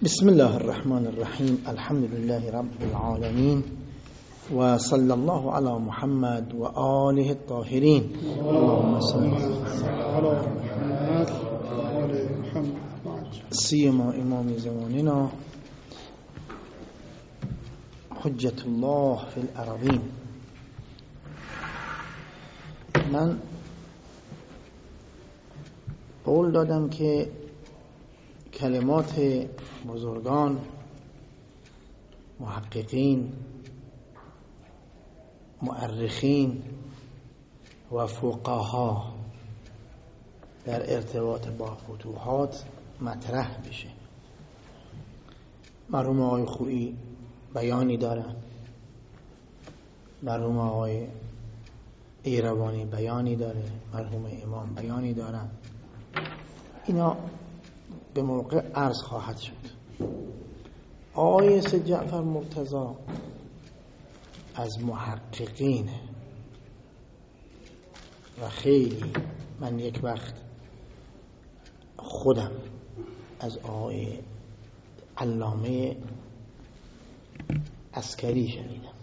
بسم الله الرحمن الرحیم. الحمد لله رب العالمین و صلی الله علی محمد و آله الطاهرین. اللهم صل علی محمد و آل محمد. سیما امام زماننا حجت الله فی الارضین. من قول دادم که کلمات بزرگان، محققین، مؤرخین و فقها در ارتباط با فتوحات مطرح بشه. مرحوم آقای خویی بیانی دارن، مرحوم آقای ایروانی بیانی داره، مرحوم امام بیانی دارن. اینا به موقع عرض خواهد شد. آقای سید جعفر مرتضی از محققین و خیلی، من یک وقت خودم از آقای علامه عسکری شنیدم،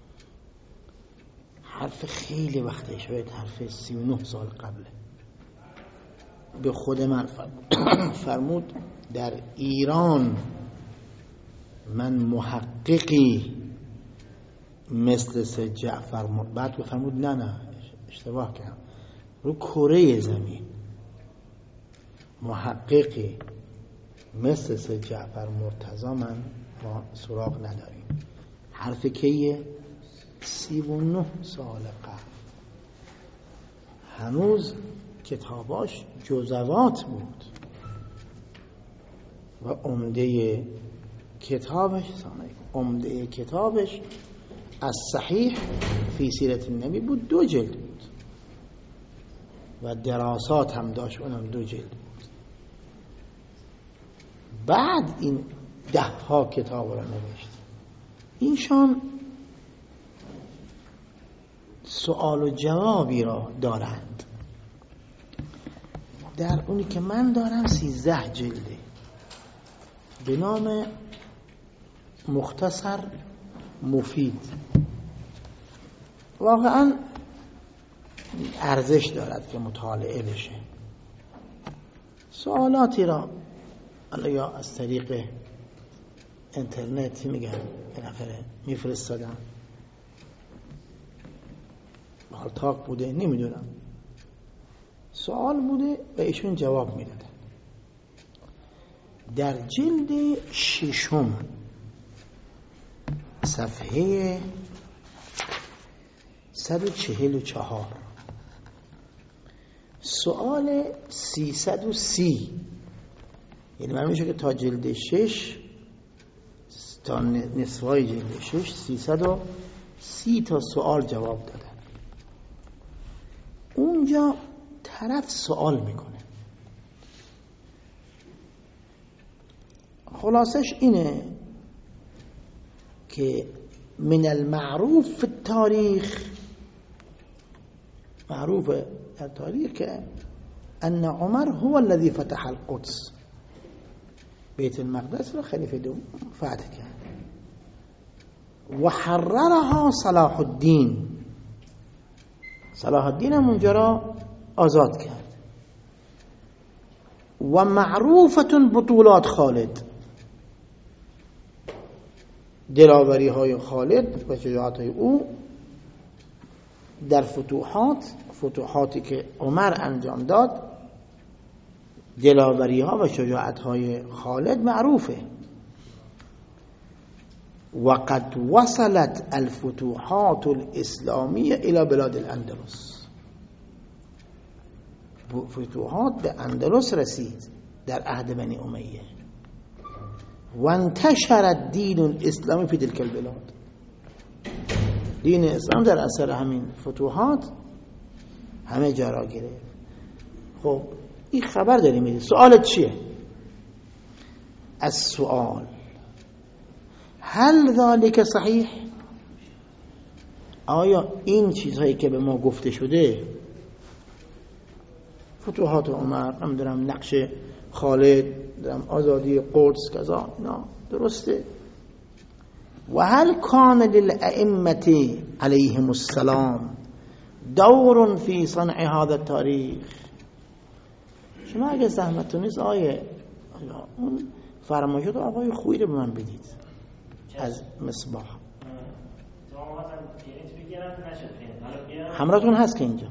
حرف خیلی وقته، شاید حرف 39 سال قبله، به خود من فرمود در ایران من محققی مثل سید جعفر بعد فرمود نه اشتباه کردم، رو کره زمین محققی مثل سید جعفر مرتضی ما سراغ نداریم. حرف کیه؟ 39 سال قبل. هنوز کتاباش جزوات بود و عمده کتابش از صحیح فی سیرت النبی بود، 2 جلد بود و دراسات هم داشت، اونم 2 جلد بود. بعد این 10 کتاب را نوشت. اینشان سوال و جوابی را دارند. در اونی که من دارم 13 جلده به نام مختصر مفید. واقعا ارزش دارد که مطالعه بشه. سوالاتی را یا از طریق اینترنت میگن بالاخره میفرستادن، حال تاک بوده نمیدونم، سوال بوده و ایشون جواب میدادن. در جلد 6 صفحه 144 سوال 330، یعنی من میشه که تا جلد 6 تا نصفای جلد 6 330 تا سوال جواب دادن. اونجا طرف سوال میکنه، خلاصش اینه که من المعروف فی التاریخ، معروف در تاریخ که ان عمر هو الذي فتح القدس، بیت المقدس را خلیفه دوم فتح کرد، و حررها صلاح الدین، صلاح الدین هم اونجا را آزاد کرد. و معروفتون بطولات خالد، دلاوری های خالد و شجاعت های او در فتوحاتی که عمر انجام داد، دلاوری ها و شجاعت های خالد معروفه. و قد وصلت الفتوحات الاسلامیه الى بلاد الاندلس، فتوحات به اندلس رسید در عهد بنی امیه. و انتشر الدین الاسلامی فی تلک البلاد، دین اسلام در اثر همین فتوحات همه جا را گرفت. خب این خبر داری میدی، سوالت چیه؟ السؤال هل ذلك صحیح؟ آیا این چیزهایی که به ما گفته شده فتوحات عمر، نمیدونم نقش خالد، آزادی قدس کذا، نه درسته. و هل کان للائمه علیهم السلام دور فی صنع هذا التاریخ؟ شما اگه زحمتتون نیست اون فرمایشات آقای خویی رو به من بدید از مصباح. همراهتون هست که اینجا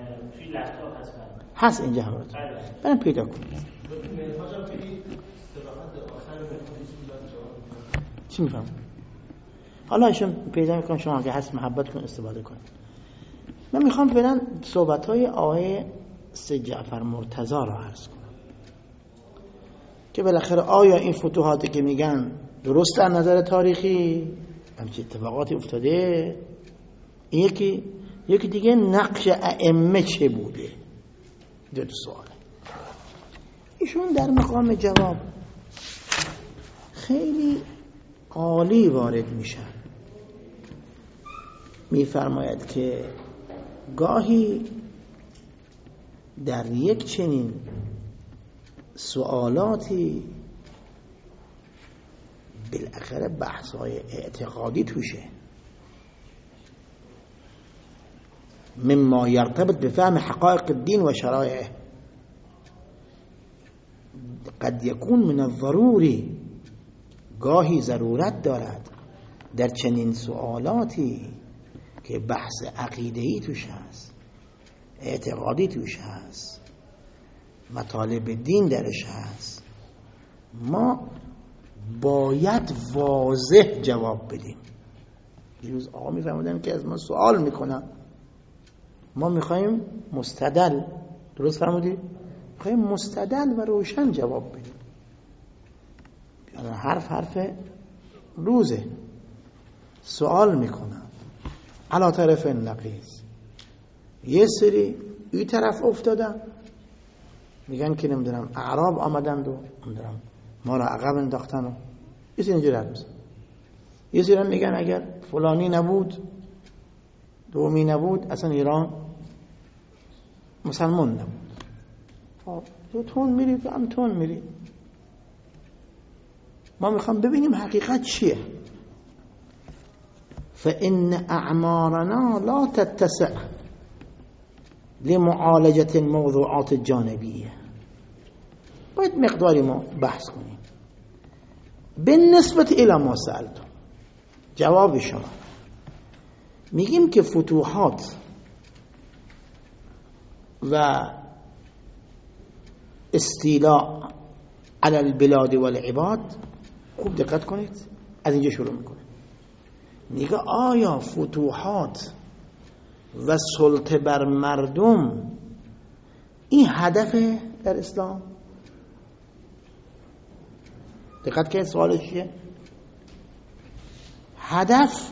هست اینجا همراهتون برم پیدا کنید. چی میفهم؟ حالا ایشون پیدا میکنم، شما اگه هست محبت کن استفاده کنید. من میخوام فعلا صحبت‌های آقای سید جعفر مرتضی را عرض کنم که بالاخره آیا این فتوحاتی که میگن درست از نظر تاریخی، همچین اتفاقاتی افتاده؟ این یکی دیگه نقش ائمه چه بوده؟ دو سوال. ایشون در مقام جواب خیلی عالی وارد میشن، میفرماید که گاهی در یک چنین سوالاتی بالاخره بحث‌های اعتقادی توشه، مما يرتبط بفهم حقائق الدين و شرائعه، قد يكون من الضروری، گاهی ضرورت دارد در چنین سوالاتی که بحث عقیده‌ای توش هست، اعتقادی توش هست، مطالب دین درش هست، ما باید واضح جواب بدیم. دیروز آقا میفرمودن که از ما سوال میکنن، ما میخوایم مستدل، درست فرمودی؟ میخوایم مستدل و روشن جواب بدیم. حرف روزه، سوال میکنن علا طرف نقیض. یه سری این طرف افتادن میگن که نمیدونم اعراب آمدند و نمیدونم ما را عقب انداختن و یه سری اینجور حرف میزنن. یه سری میگن اگر فلانی نبود، دومی نبود، اصلا ایران مسلمان نبود. تو تون میری، تو هم تون میری. ما میخوام ببینیم حقیقت چیه. فإن أعمارنا لا تتسع لمعالجة الموضوعات الجانبية. باید مقداری ما بحث کنیم. بالنسبة إلى ما سألتم، جواب شما میگیم که فتوحات و استیلاء على البلاد والعباد، خوب دقت کنید، از اینجا شروع میکنه. میگه آیا فتوحات و سلطه بر مردم این هدفه در اسلام؟ دقت کنید سوالش چیه؟ هدف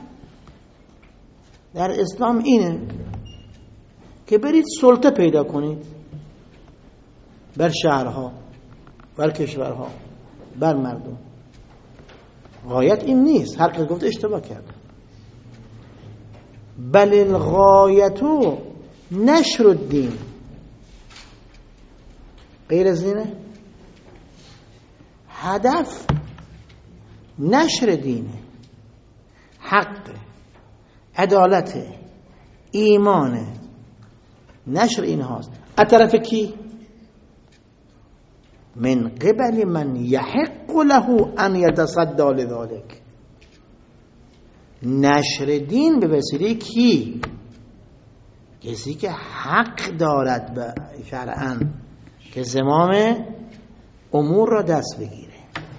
در اسلام اینه که برید سلطه پیدا کنید بر شهرها، بر کشورها، بر مردم. غایت این نیست، هر کس گفت اشتباه کرده. بل الغایتو نشر الدین، غیر از اینه. هدف نشر دینه، حق، عدالت، ایمان، نشر این هاست. از طرف کی؟ من قبل من یحق له ان یتصدی لذلك. نشر دین به وسیله کی؟ کسی که حق دارد به شرعاً که زمام امور را دست بگیره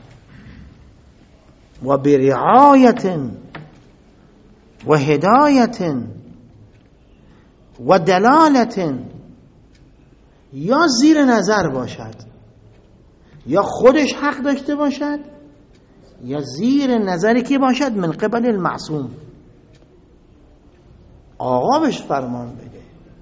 و برعایت و هدایت و دلالت، یا زیر نظر باشد، یا خودش حق داشته باشد، یا زیر نظری که باشد من قبل المعصوم، آقا بهش فرمان بده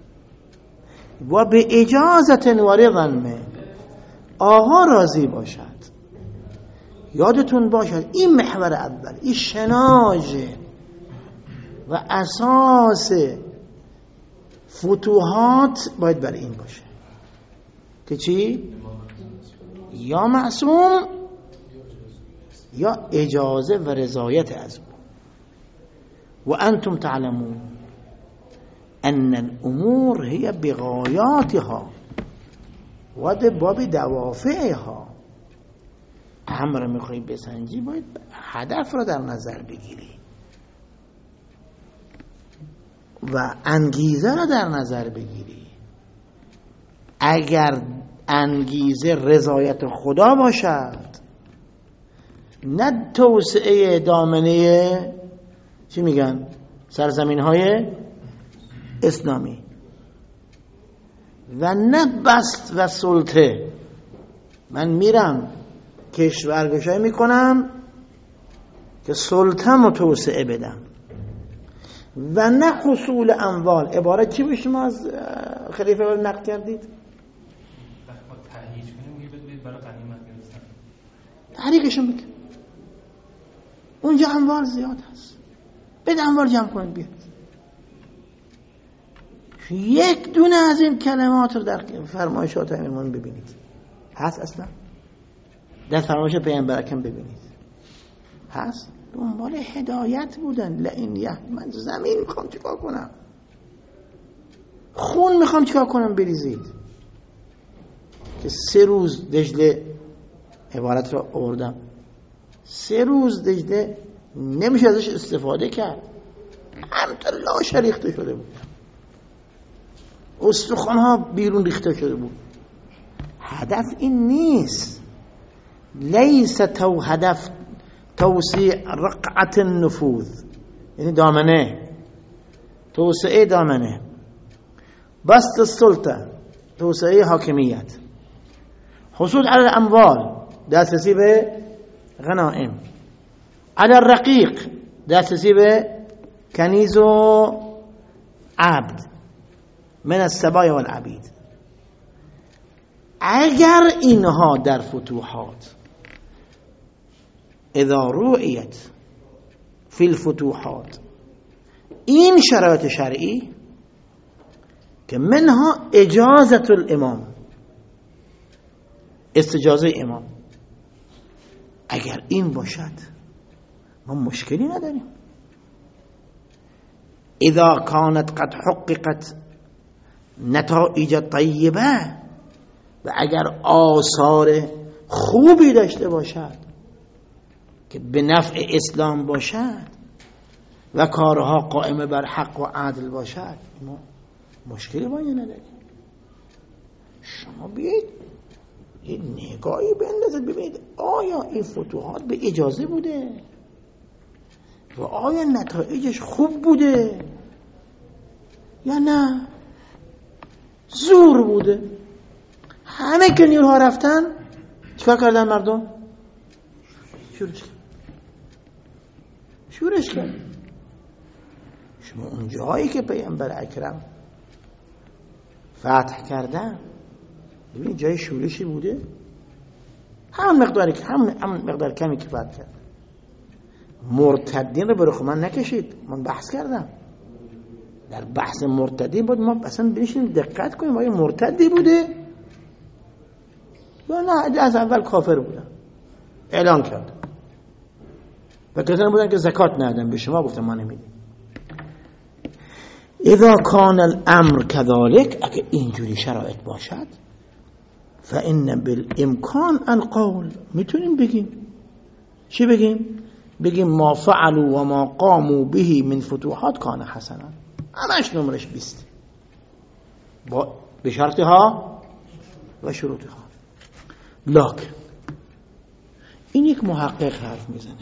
و به اجازت و رضا منه، آقا راضی باشد. یادتون باشد این محور اول، این شناژ و اساس فتوحات باید بر این باشه. که چی؟ یا معصوم یا اجازه و رضایت از او. و انتم تعلمون ان الامور هي بغایاتها و باب دوافعها. امر میخوای بسنجی باید هدف رو در نظر بگیری و انگیزه رو در نظر بگیری. اگر انگیزه رضایت خدا باشد، نه توسعه دامنه چی میگن سرزمین های اسلامی و نه بسط و سلطه، من میرم کشورگشایی میکنم که سلطم رو توسعه بدم، و نه حصول اموال. عبارت چی به شما از خلیفه نقل کردید؟ تحریکشون بکن، اونجا اموال زیاد هست، بده اموال جمع کنید بیاد. یک دونه از این کلمات رو در فرمایشات امیرالمومنین ببینید، هست اصلا در فرمایش پیامبر اکرم ببینید، هست. دنبال هدایت بودن. لئن من زمین میخوام چیکار کنم، خون میخوام چیکار کنم بریزید. که 3 روز دجله، عبارت رو آوردم، 3 روز دجله نمیشه ازش استفاده کرد، همینطور لاشه ریخته شده بود، استخوان‌ها بیرون ریخته شده بود. هدف این نیست. لیس هدف توسیع رقعت النفوذ، یعنی دامنه، توسعه دامنه، بسط السلطه، توسعه حاکمیت، حصول على الاموال، دسترسی به غنائم، على الرقیق، دسترسی به کنیز و عبد من السبایا والعبید. اگر اینها در فتوحات اذا رؤیت فی الفتوحات، این شرایط شرعی که منها اجازت الامام، استجازه امام، اگر این باشد ما مشکلی نداریم. اذا كانت قد حققت نتائج طیبه، و اگر آثار خوبی داشته باشد که به نفع اسلام باشد و کارها قائمه بر حق و عدل باشد، ما مشکلی با این نداریم. شما بیایید یه نگاهی بندازید ببینید آیا این فتوحات به اجازه بوده و آیا نتایجش خوب بوده یا نه زور بوده. همه که نیروها رفتن چیکار کردن مردم؟ شورش کرد. شما اون جایی که پیامبر اکرم فتح کردن ببین جای شورشی بوده؟ همون مقداری که همون مقدار کمی که فتح کرد. مرتدین رو برای خود من نکشید. من بحث کردم در بحث مرتدین بود، ما اصلا بنشینیم دقت کنیم آیا مرتدی بوده یا نه از اول کافر بودن اعلان کرد و کسانی بودن که زکات ندادن، به شما گفتم ما نمیدیم. اذا کان الامر كذلك، اگه اینجوری شرایط باشد، فان بالامکان القول، میتونیم بگیم چی بگیم؟ بگیم ما فعلوا و ما قاموا به من فتوحات کان حسنا، همش نمرش 20 با بشرطها و شروطها. لکن این یک محقق حرف میزنه.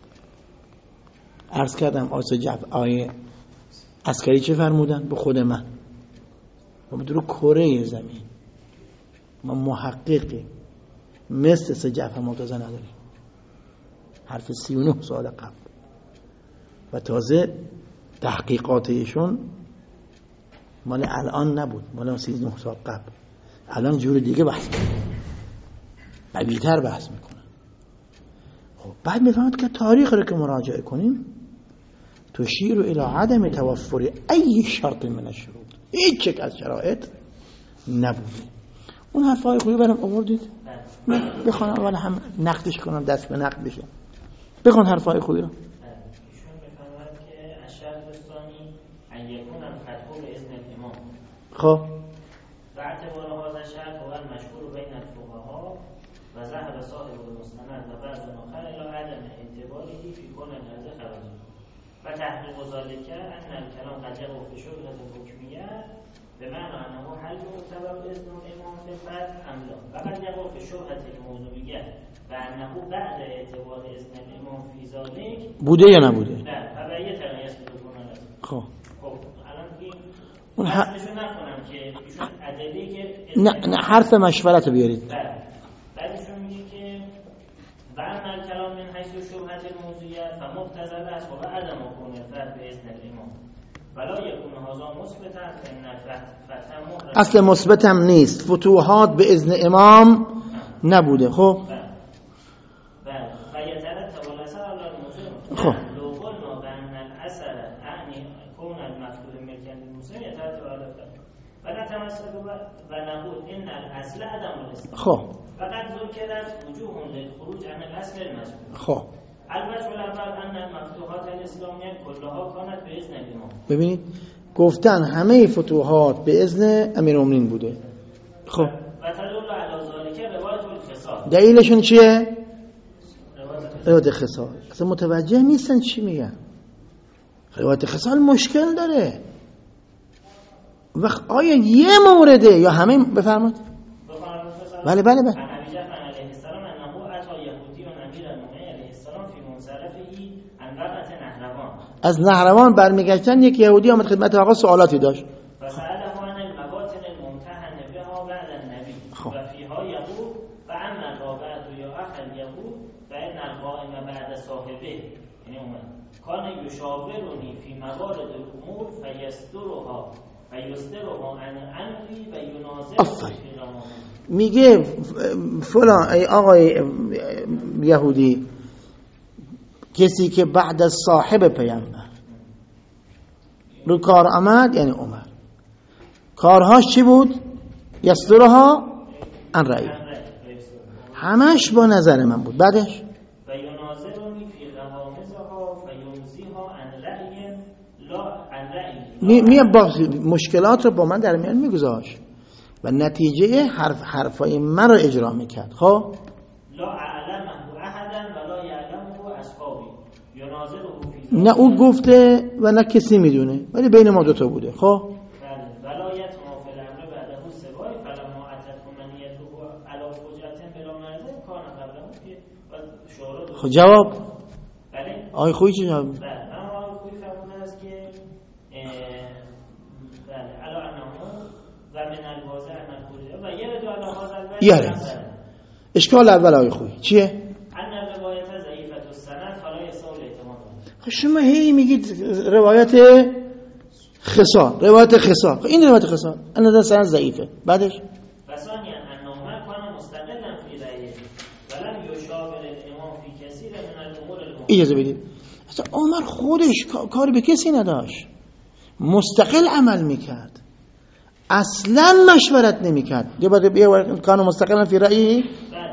عرض کردم آیه عسکری چه فرمودن به خود من و بدون کره زمین ما محققی مثل سه جعفر مرتضی نداریم. حرف 39 سال قبل و تازه تحقیقات ایشون مال الان نبود، مال 39 سال قبل. الان جور دیگه بحث میکنه، قوی‌تر بحث میکنه. خب بعد میفهمد که تاریخ رو که مراجعه کنیم تشیر الى عدم توفر ای شرط من الشروط، هیچ یک از شرایط نبوده. اون حرفای خوبی برام آوردید بخوان اول هم نقدش کنم، دست به نقد بشه. بخوان حرفای خوبی رو. ایشون میفرماید که الشرط الثانی ان یکون الفتح باذن الامام. خب و اعتبار هذا الشرط هو المشهور بین الفقهاء و ذهب صاحب المستند و بعض آخر الى عدم اعتباره فی کون النازل خارجی و تحقیق ذلك ان الكلام قد يقع في شبهة الحكمية بمعنى انه هل يعتبر باذن الامام في الفتح ام لا، وقد يقع في شبهة الموضوعية وانه بعد اعتبار اذن الامام في ذلك بوده یا نبوده؟ نه و به یه طرح یسلکون النازل. خب الان اون نشون نکنم که ایشون ادله که نه حرف مشورت رو بیارید. بعدشون میگه که و اما الکلام من حیث شبهة الموضوعیه فمقتضى است و عدم کون الفتح باذن الامام ولا یکون هذا مثبتا فان الفتح مهر اصل مثبت هم نیست، فتوحات به اذن امام نبوده. خب و یترتب الاثر علی الموضوع. خب لو قلنا بان الاثر اعني كون المفعول ملكا للمسلم يترتب على الفتح ونتمسك ونقول ان الاصل عدم الاستثناء. خب فقد ذكرت وجوه للخروج عن الاصل المذكور. خب الوجه الاول ان المفتوحات الاسلامیه کلها كانت باذن الامام. ببینید گفتن همه فتوحات به اذن امیرالمومنین بوده. خب و تدل علی ذلك روایت الخصال. دلیلشون چیه؟ روایت خصال. اصلا متوجه نیستن چی میگن. روایت خصال مشکل داره. وقت آیا یه مورده یا همه؟ بفرمایید. بله بله بله. از نهروان برمیگشتن یک یهودی آمد خدمت آقا سوالاتی داشت. فسأله عن المباطن الممتحن بها بعد النبي وفيها يقول فأما الرابعة يا أخ اليهود فإن القائم بعد صاحبه يعني كان يشاورني في موارد الأمور فيسترها عن أمري وينازعني في رمضان. میگه فلان ای آقای یهودی، کسی که بعد از صاحب پیامبر رو کار آمد یعنی عمر، کارهاش چی بود؟ یسترها عن رأی، همش با نظر من بود. بعدش میاد با مشکلات رو با من در میان میگذاشت و نتیجه حرفای من رو اجرا میکرد. خب نه او گفته و نه کسی میدونه، ولی بین ما دوتا بوده. خب خب جواب آقای خویی چه جواب؟ یاره اشکال اول آقای خویی چیه؟ شما هی میگید روایت خصال، روایت خصال، این روایت خصال اندازه سند ضعیفه. بعدش اجازه بدید، اصلا عمر خودش کاری به کسی نداشت، مستقل عمل میکرد، اصلا مشورت نمیکرد. یه بار کانو مستقلا فی رأیه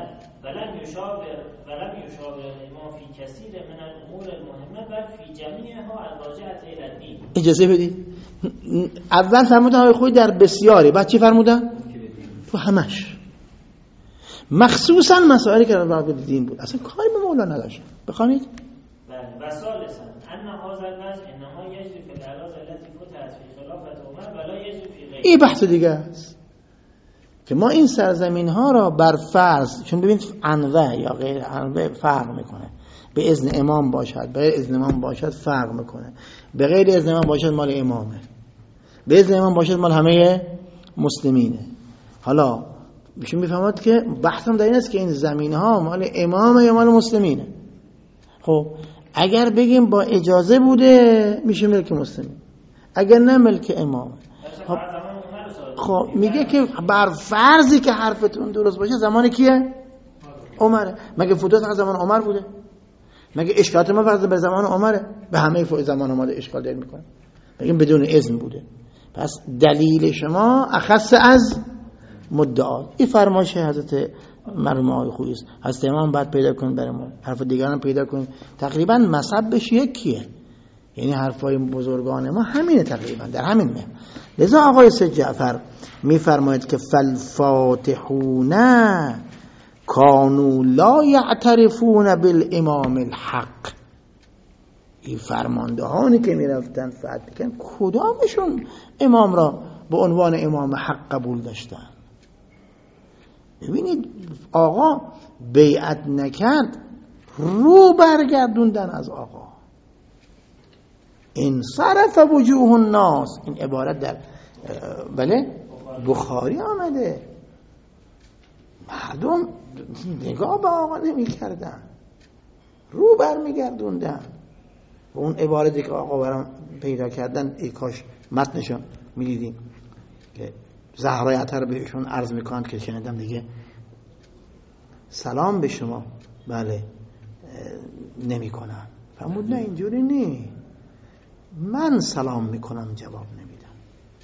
اجازه بدید. اول فرمودن آقای خویی در بسیاری، بعد چی فرمودن؟ تو همش، مخصوصا مسائلی که در دین بود، اصلا کاری به مولا نداشت. بخوانید. و ثالثا ان هذا الوجه انما يجري في الاراضي التي فتحت في خلافه عمر ولا يجري في غيرها. این بحث دیگه است که ما این سرزمین ها را بر فرض، چون ببینید انواع یا غیر انواع فرق میکنه، به اذن امام باشد، به غیر اذن امام باشد فرق میکنه، به غیر اذن امام باشد مال امامه، به اذن امام باشد مال همه مسلمینه. حالا میشه میفهمد که بحثم در این است که این زمین ها مال امامه یا مال مسلمینه. خب اگر بگیم با اجازه بوده میشه ملک مسلمین، اگر نه ملک امامه. خب میگه که بر فرضی که حرفتون درست باشه زمان کیه؟ عمره. مگه فتوحات از زمان عمر بوده؟ مگه اشکالات ما فرض به زمان عمره؟ به همه زمان اومده اشکال دل میکنه. بگیم بدون اذن بوده. پس دلیل شما اخص از مدعا. این فرمایش حضرت مرحوم آقای خویی است. حضرت امام بعد پیدا کنید برای ما، حرف دیگران پیدا کنید. تقریبا مصبش یکیه، یعنی حرفای بزرگان ما همینه تقریبا، در همین میاد. لذا آقای سید جعفر میفرماید که فالفاتحون کانوا لا یعترفون بالامام الحق. این فرماندهانی که میرفتن فتح میکنن کدامشون امام را به عنوان امام حق قبول داشتن؟ ببینید آقا بیعت نکرد، رو برگردوندن از آقا. انصرف وجوه الناس، این عبارت در بله بخاری آمده. مردم نگاه به آقا نمی کردن، رو برمیگردوندن. و اون عبارتی که آقا برام پیدا کردن، ای کاش متنشون میدیدیم که زهرای عطر بهشون عرض میکنند که شنیدم دیگه سلام به شما بله نمی کنن. فرمود نه اینجوری نی، من سلام میکنم جواب نمیدم.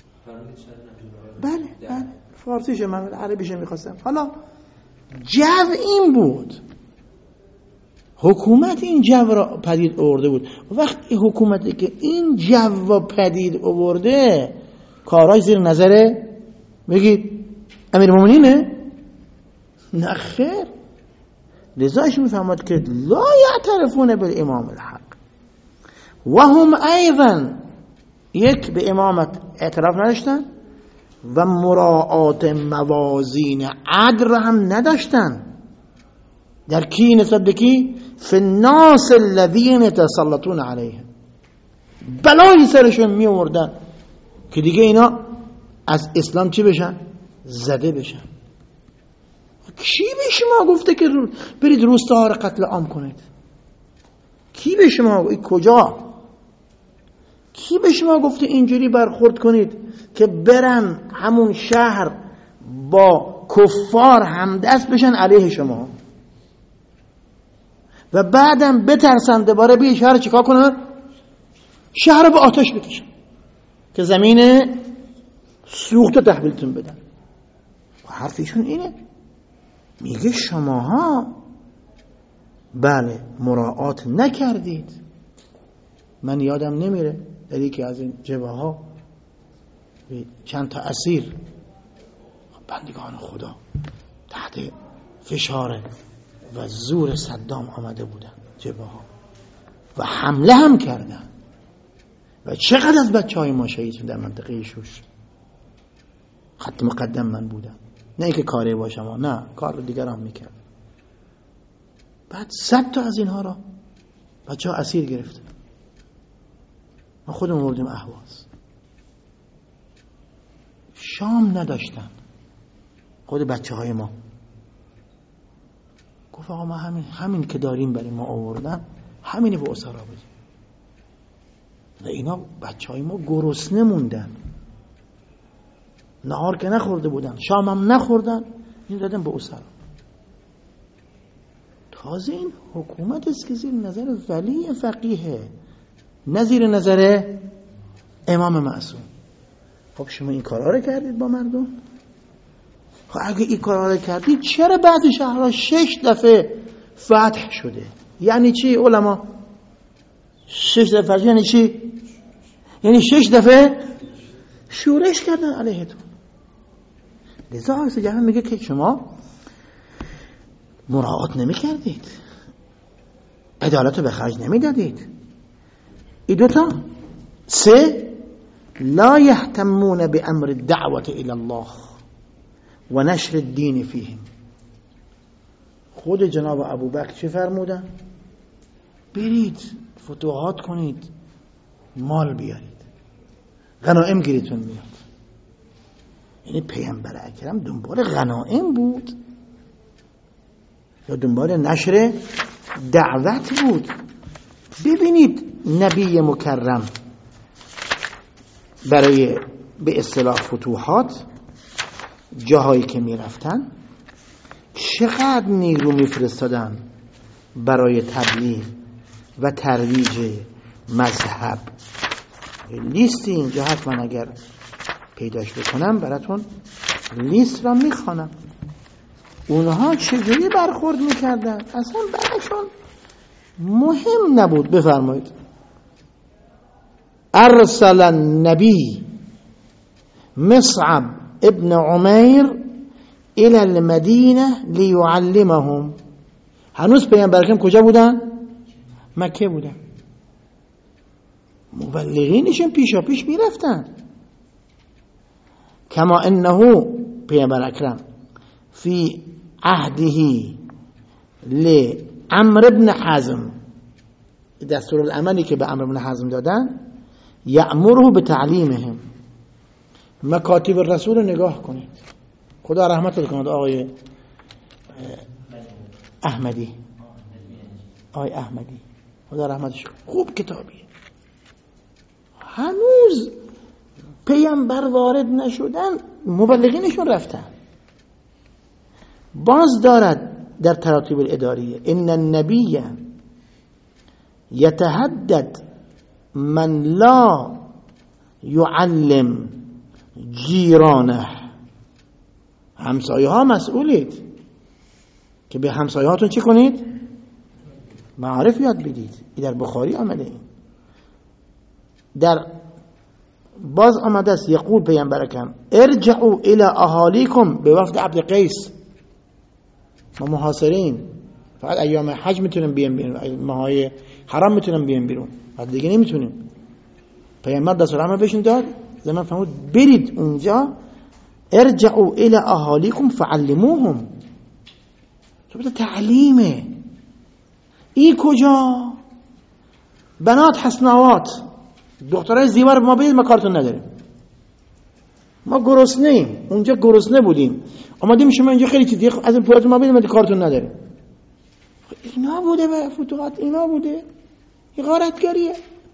بله بله فارسیشه، من عربیشه میخواستم. حالا جو این بود، حکومت این جو را پدید آورده بود. وقتی حکومتی که این جو را پدید آورده کاراش زیر نظره بگید امیرالمومنینه؟ نه خیر. لذاش میفهمد که لا یعترفون بالامام الحق و هم ایضا یک به امامت اعتراف نداشتن و مراعات موازین عدل هم نداشتن. در کی نسبت به کی؟ فی الناس الذین یتسلطون علیهم، بلایی سرشون می آوردن که دیگه اینا از اسلام چی بشن؟ زده بشن. کی به شما گفته که برید روستاها رو قتل عام کنید؟ کی به شما کجا؟ کی به شما گفته اینجوری برخورد کنید که برن همون شهر با کفار همدست بشن علیه شما و بعدم بترسن دوباره به شهر چیکار کنن؟ شهر با آتش بکشن که زمین سوخت تحویلتون بدن. و حرفشون اینه، میگه شماها بله مراعات نکردید. من یادم نمیره در یکی از این جبهه ها چند تا اسیر بندگان خدا تحت فشار و زور صدام آمده بودن جبهه ها و حمله هم کردن و چقدر از بچه های ما شهید شدن در منطقه شوش. خط مقدم من بودم، نه اینکه کاری باشم، نه کار رو دیگران میکرد. بعد 100 تا از اینها را بچه ها اسیر گرفتن، ما خودمون بردیم اهواز. شام نداشتن خود بچه های ما. گفت آقا ما همین که داریم برای ما آوردن همینی به اسرا بدیم. و اینا بچه های ما گرسنه موندن، نهار که نخورده بودن، شام هم نخوردن، این دادن به اسرا. تازه این حکومت است که زیر نظر ولی فقیه، نه زیر نظر امام معصوم. خب شما این کارا رو کردید با مردم؟ خب اگه این کارا رو کردید چرا بعضی شهرها 6 دفعه فتح شده؟ یعنی چی علما؟ 6 دفعه یعنی چی؟ یعنی 6 دفعه شورش کردن علیهتون. لذا آقای جهان میگه که شما مراعات نمی کردید، عدالت رو به خرج نمی دادید. این دوتا. 3 لا یهتمون بامر الدعوت الى الله و نشر الدین فیهم. خود جناب ابوبکر چه فرمودن؟ برید فتوحات کنید، مال بیارید، غنایم گیرتون میاد. یعنی پیامبر اکرم دنبال غنایم بود یا دنبال نشر دعوت بود؟ ببینید نبی مکرم برای به اصطلاح فتوحات جاهایی که می رفتن چقدر نیرو می فرستادن برای تبلیغ و ترویج مذهب. لیستی اینجا حتما اگر پیداش بکنم براتون لیست را میخوانم اونها چجوری برخورد میکردن، اصلا برایشون مهم نبود. بفرمایید. ارسل النبی مصعب ابن عمیر الى المدینه لیعلمهم. هنوز پیامبر کجا بودن؟ مکه بودن. مبلغینشون پیشا پیش میرفتن. کما انه پیامبر اکرم فی عهده لعمرو بن حزم، دستور العملی که به عمرو بن حزم دادن، یأمره به تعلیمهم. مکاتب الرسول رو نگاه کنید. خدا رحمت کنه آقای احمدی، آقای احمدی خدا رحمتش کنه، خوب کتابیه. هنوز پیامبر وارد نشدن مبلغینشون رفتن. باز دارد در تراتیب الاداریه ان النبی یتهدد من لا یعلم جیرانه. همسایه ها مسئولید که به همسایه هاتون چی کنید؟ معارف یاد بدید. در بخاری آمده. این در باز آمده است یقول پیامبر اکرم ارجعوا الى اهالیکم، به وفد عبد قیس ما محاصرین، فقط ایام حج میتونیم بیان بیرون، ماهای حرام میتونیم بیان بیرون، بعد دیگه نمیتونیم. پیامبر دستور امر بهشون داد، زمان فرمود برید اونجا، ارجعوا الى اهالیکم فعلموهم. تو تعلیمه. این کجا؟ بنات حسناوات، دخترای زیبا رو ما بدید، ما کارتون نداریم، ما گرسنه ایم، اونجا گرسنه بودیم آمدیم شما اینجا خیلی چیزی از این پولاتون ما بدید، ما کارتون نداریم. اینا بوده به فتوحات، اینا بوده، این غارتگریه.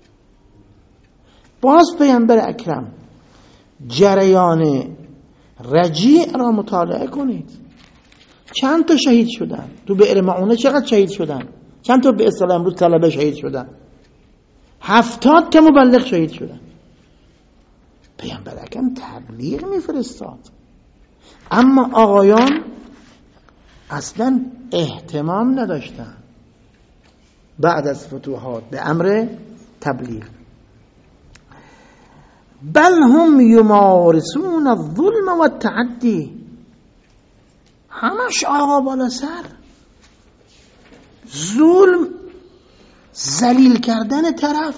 باز پیامبر اکرم جریان رجیع را مطالعه کنید. چند تا شهید شدن تو بئر معونه؟ چقدر شهید شدن؟ چند تا به اصطلاح امروز طلبه شهید شدن؟ 70 تا مبلغ شهید شدن. پیامبر اکرم تبلیغ میفرستاد، اما آقایان اصلا اهتمام نداشتن بعد از فتوحات به امر تبلیغ. بل هم یمارسون الظلم و التعدی. همش آقا بالا سر، ظلم، ذلیل کردن طرف.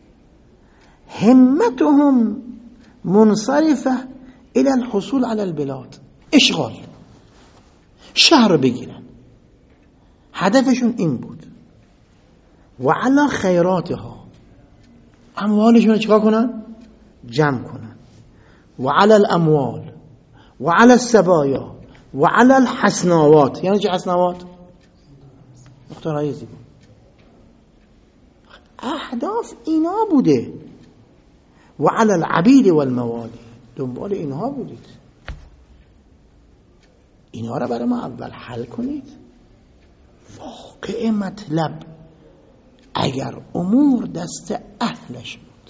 همتهم منصرفه الى الحصول على البلاد، اشغال، شهر رو بگیرن. هدفشون این بود. و علی خیراتها، اموالشون رو چیکار کنن؟ جمع کنن. و علی الاموال و علی السبایا و علی الحسناوات. یعنی چه حسناوات؟ دخترهای زیبا. اهداف اینا بوده. و علی العبید و الموالی، دنبال اینها بودید. اینا را برای ما اول حل کنید. واقع مطلب اگر امور دست اهلش بود،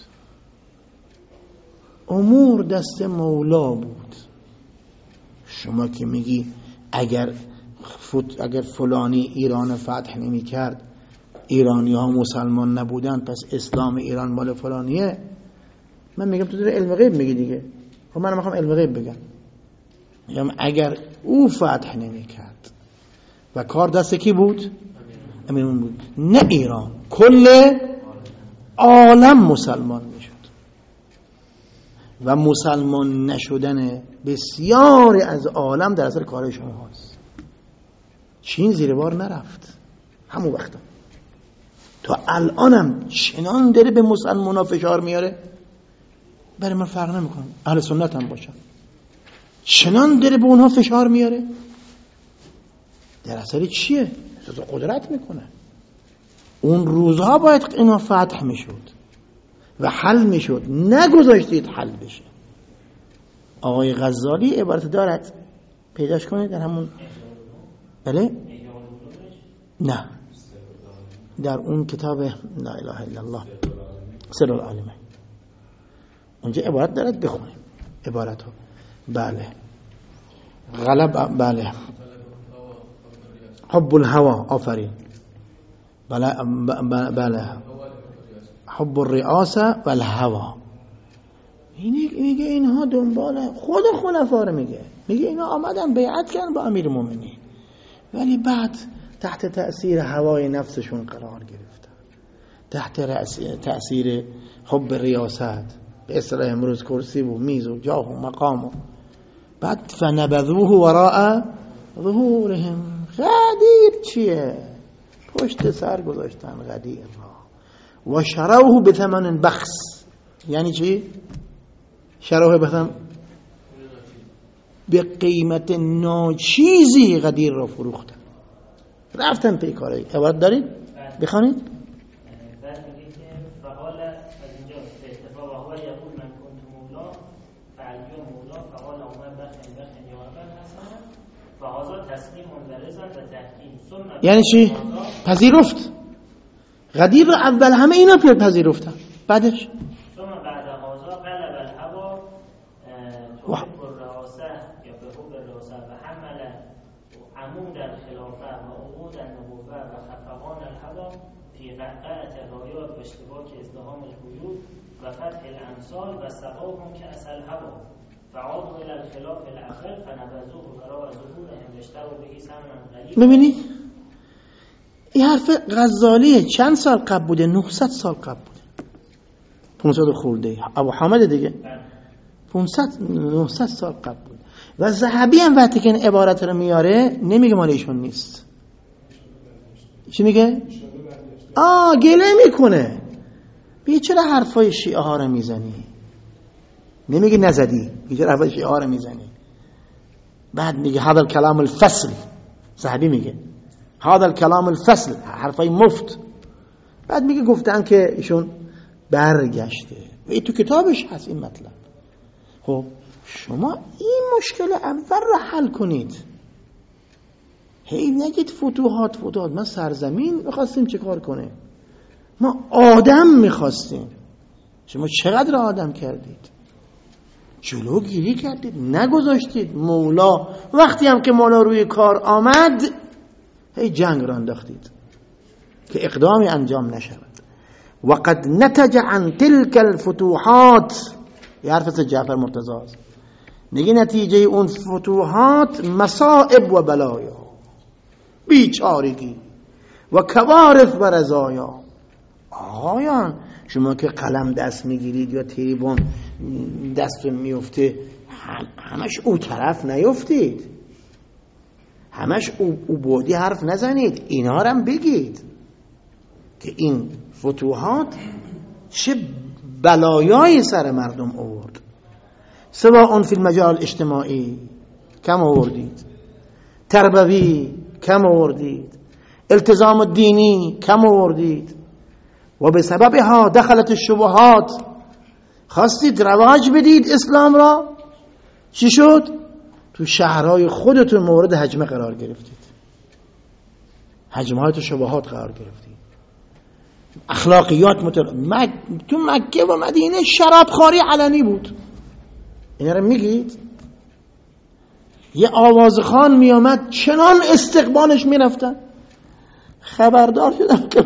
امور دست مولا بود. شما که میگی اگر فلانی ایران فتح نمی کرد، ایرانی ها مسلمان نبودن، پس اسلام ایران مال فلانیه. من میگم تو داره علم غیب میگی دیگه. خب من میخوام علم غیب بگم. میگم اگر او فتح نمی کرد و کار دست کی بود؟ امین بود، نه ایران، کل عالم مسلمان میشد. و مسلمان نشدن بسیاری از عالم در اثر کار شما هست. چین زیر بار نرفت همون وقتا. تا الانم چنان داره به مسلمان ها فشار میاره، برای من فرق نمیکنه اهل سنت هم باشن، چنان داره به اونها فشار میاره. در اثر چیه؟ قدرت میکنه. اون روزها باید اینا فتح میشد و حل میشد، نگذاشتید حل بشه. آقای غزالی عبارت دارد، پیداش کنید در همون، بله؟ نه، در اون کتاب لا اله الا الله سر العالمین، اونجا عبارت دارد، بخونیم عبارت ها. بله غلب بله حب الهوا آفرین بله حب الرئاسه و الهوا. میگه اینها دنبال خود خلفا رو میگه اینا آمدن بیعت کردن با امیر المؤمنین ولی بعد تحت تأثیر هوای نفسشون قرار گرفتن، تحت تأثیر حب ریاست، به اصطلاح امروز کرسی و میز و جاه و مقام و بعد فنبذوه وراء ظهورهم. غدیر چیه؟ پشت سر گذاشتن غدیر را. و شروه بثمن بخس. یعنی چی؟ شروه بثمن به قیمت ناچیزی غدیر را فروختن، رفتن پی کاری. عبارت دارید؟ بخوانید. بعد میگه که فقال از اینجا به اتفاق هوا یقول من کنت مولا فعلی مولا فقال عمر بخن یا عمر حسن فهذا تسلیم و رضا و تحکیم سنت. یعنی چی؟ پذیرفت. غدیر را اول همه اینا پذیرفتن، بعدش ثم بعد هذا قلب الهوا توحب الرئاسه یا به حب الرئاسه و حمل عمود الخلافه و عقود النبوه و خفقان الهوا فی قطعت رایات و اشتباک ازدهام الحیوط و فتح الامثال و سقاهم که اصل هوا فعادوا الى الخلاف الاول فنبذوه وراء ظهورهم واشتروا به ثمنا قلیلا. ببینی این حرف غزالیه. چند سال قبل بوده؟ 900 سال قبل بوده، 500 خورده. ابو حامد دیگه 900 سال قبل بود. و ذهبی هم وقتی که این عبارت رو میاره نمیگه مال ایشون نیست. چی میگه؟ گله میکنه، میگه چرا حرفای شیعه ها رو میزنی؟ نمیگه نزدی، میگه چرا حرفای شیعه ها رو میزنی؟ بعد میگه هذا الكلام الفصل. ذهبی میگه هذا الكلام الفصل، حرفای مفت. بعد میگه گفتن که ایشون برگشته و این تو کتابش هست این مطلب. خب شما این مشکل اول رو حل کنید. هی نگید فتوحات. ما سرزمین میخواستیم چه کار کنه؟ ما آدم میخواستیم. شما چقدر آدم کردید؟ جلوگیری کردید، نگذاشتید. مولا وقتی هم که مولا روی کار آمد هی جنگ را انداختید که اقدامی انجام نشود. وقد نتج عن تلك الفتوحات، یه حرف جعفر مرتضی است، میگه نتیجه اون فتوحات مصائب و بلایا، بیچارگی و کوارث و رضایا. آقایان شما که قلم دست میگیرید یا تریبون دستون میفته همش او طرف نیفتید، همش او بودی حرف نزنید، اینا رو هم بگید که این فتوحات چه بلایایی سر مردم آورد. سواء فی المجال اجتماعی کم آوردید، تربوی کم آوردید، التزام الدینی کم آوردید و به سببها دخلت الشبهات. خواستید رواج بدید اسلام را، چی شد؟ تو شهرهای خودتون مورد هجمه قرار گرفتید، هجمه‌های تو شبهات قرار گرفتید. اخلاقیات تو مکه و مدینه شرابخواری علنی بود. اینا رو میگید؟ یه آوازخوان میامد چنان استقبالش میرفتن. خبردار شدم که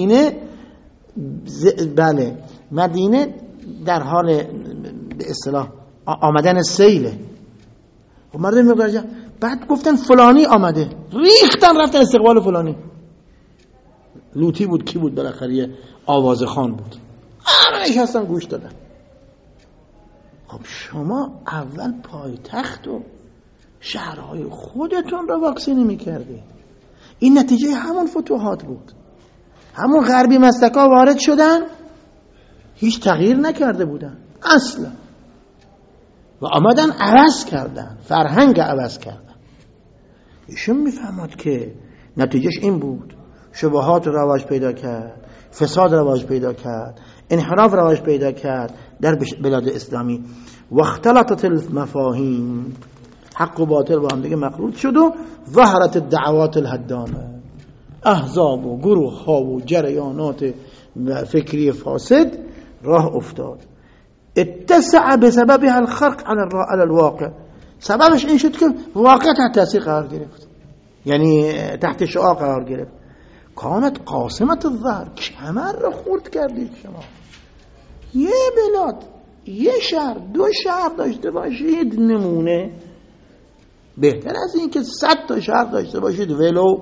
مدینه در حال به اصطلاح آمدن سیله و مردم میگردن. بعد گفتن فلانی آمده، ریختن رفتن استقبال فلانی. لوتی بود، کی بود؟ بالاخره آوازخوان بود. همه نشستن گوش دادن. خب شما اول پایتخت و شهرهای خودتون رو واکسینه میکردید. این نتیجه همون فتوحات بود. همون غربی مستکا وارد شدن، هیچ تغییر نکرده بودن اصلا و آمدن عوض کردن، فرهنگ عوض کردن. ایشون میفهمد که نتیجهش این بود. شبهات رواج پیدا کرد، فساد رواج پیدا کرد، انحراف رواج پیدا کرد در بلاد اسلامی. و اختلطت المفاهیم، حق و باطل با هم دیگه مخلوط شد و ظهرت الدعوات الهدامه، احزاب و گروه ها و جریانات فکری فاسد راه افتاد. اتسع بسببها الخرق على الواقع. سببش این شد که واقعا تحت تاثیر قرار گرفت، یعنی تحت شعاع قرار گرفت. کانت قاسمت الظهر، کمر رو خورد کردید شما. یه بلاد، یه شهر، 2 شهر داشته باشید نمونه، بهتر از این که 100 تا شهر داشته باشید ولو.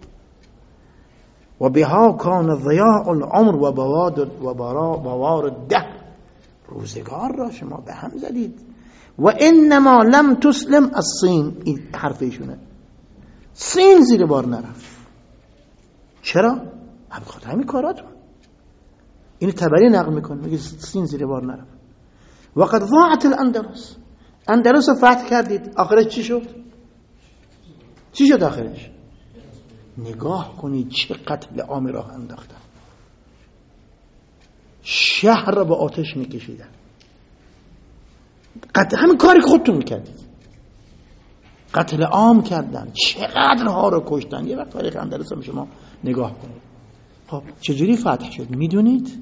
و بها کان ضیاع العمر و بوار الدهر، روزگار را شما به هم زدید. و انما لم تسلم الصین، این حرفشونه، صین زیر بار نرفت. چرا؟ بخاطر همین کاراتون. این تبری نقل میکنه، میگه صین زیر بار نرفت. وقد ضاعت الاندلس، اندلس رو فتح کردید، آخرش چی شد؟ چی شد آخرش؟ نگاه کنید چه قتل عامی راه انداختن، شهر را با آتش میکشیدن. همین کاری که خودتون میکردید، قتل عام کردن، چقدر ها رو کشتن. یه وقت تاریخ اندلس رو شما نگاه کنید. خب چجوری فتح شد میدونید؟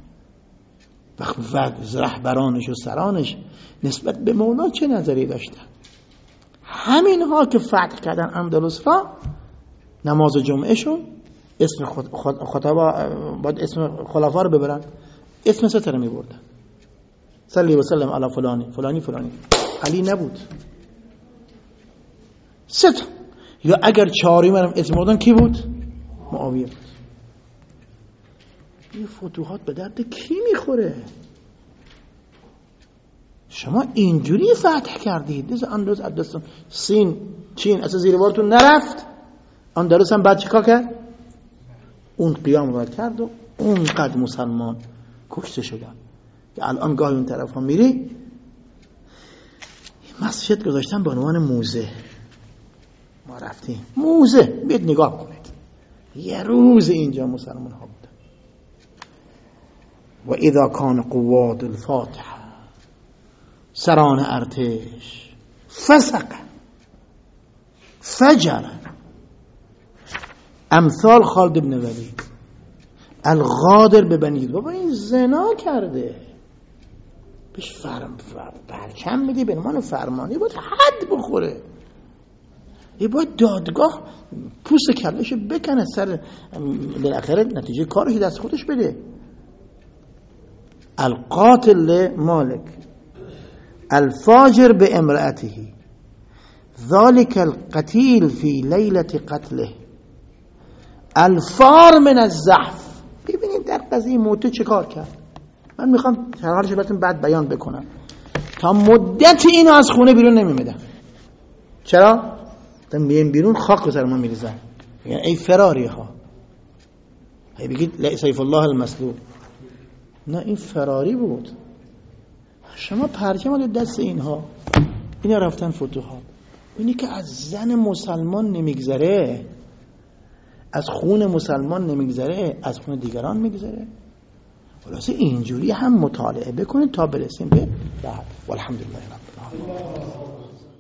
وقت رهبرانش و سرانش نسبت به مولا چه نظری داشتن؟ همین ها که فتح کردن اندلس را، نماز جمعه شون اسم خطبا باید اسم خلفا رو ببرن، اسم ستره می بردن، صلی و سلم علی فلانی فلانی فلانی. علی نبود، 3 تا، یا اگر 4 هم اسم بردن کی بود؟ معاویه بود. این فتوحات به درد کی میخوره؟ شما اینجوری فتح کردید. اندلس سین چین اصلا زیر بارتون نرفت. اندلس هم بعد چیکار کرد؟ اون قیام رو کرد و اونقدر مسلمان کشته شدن که الان گاهی اون طرف ها میری مسجد گذاشتن به عنوان موزه. ما رفتیم موزه، بیاید نگاه کنید یه روز اینجا مسلمان ها بودن. و اذا کان قواد الفاتحه، سران ارتش، فسق فجر، امثال خالد بن ولید الغادر به بنی، بابا این زنا کرده، بهش پرچم میدی به عنوان فرمانی، باید حد بخوره، این باید دادگاه پوست کلش بکنه سر، بالاخره نتیجه کارش دست خودش بده. القاتل مالک الفاجر به امرأته ذلك القتیل فی لیلة قتله الفار من الزحف. ببینید در قضیه موته چه کار کرد. من میخوام حالش براتون بعد بیان بکنم. تا مدت اینو از خونه بیرون نمیمیدن. چرا؟ تا مییم بیرون خاک سر ما میریزن، یعنی ای فراری ها، هی بگید سیف الله المسلول. نه، این فراری بود. شما پرچم دست اینها، اینا رفتن فتوحات. اینی که از زن مسلمان نمیگذره، از خون مسلمان نمیگذره، از خون دیگران میگذره. خلاصه اینجوری هم مطالعه بکنید تا برسیم به بعد. والحمدلله رب العالمین.